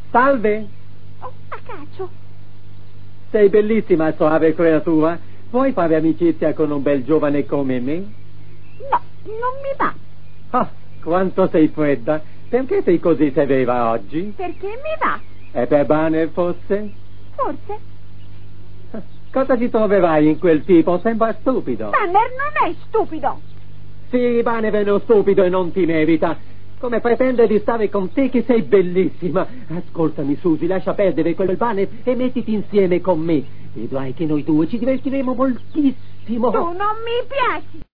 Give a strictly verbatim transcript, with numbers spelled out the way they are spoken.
Salve. Oh, Acacio. Sei bellissima, soave creatura. Vuoi fare amicizia con un bel giovane come me? No, non mi va. Ah, quanto sei fredda. Perché sei così severa oggi? Perché mi va. E per Banner forse? Forse. Cosa ci troverai in quel tipo? Sembra stupido. Banner non è stupido. Sì, Banner è uno stupido e non ti merita. Come pretende di stare con te che sei bellissima? Ascoltami, Susi, lascia perdere quel Banner e mettiti insieme con me. Vedrai che noi due ci divertiremo moltissimo. Tu non mi piaci.